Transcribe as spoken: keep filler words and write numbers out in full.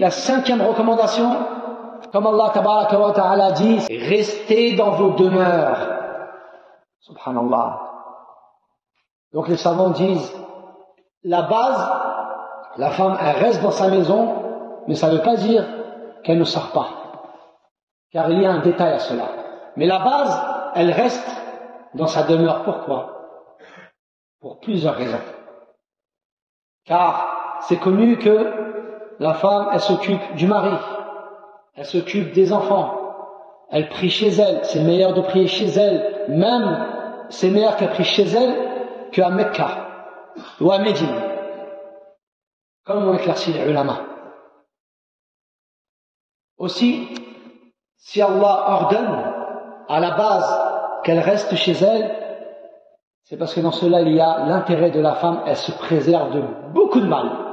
la cinquième recommandation, comme Allah tabaraka wa ta'ala dit, restez dans vos demeures. Subhanallah. Donc les savants disent, la base, la femme, elle reste dans sa maison, mais ça ne veut pas dire qu'elle ne sort pas. Car il y a un détail à cela. Mais la base, elle reste dans sa demeure. Pourquoi? Pour plusieurs raisons. Car c'est connu que la femme, elle s'occupe du mari, elle s'occupe des enfants, elle prie chez elle, c'est meilleur de prier chez elle, même c'est meilleur qu'elle prie chez elle qu'à Mecca ou à Médine, comme l'ont éclairci les ulama. Aussi, si Allah ordonne à la base qu'elle reste chez elle, c'est parce que dans cela il y a l'intérêt de la femme, elle se préserve de beaucoup de mal.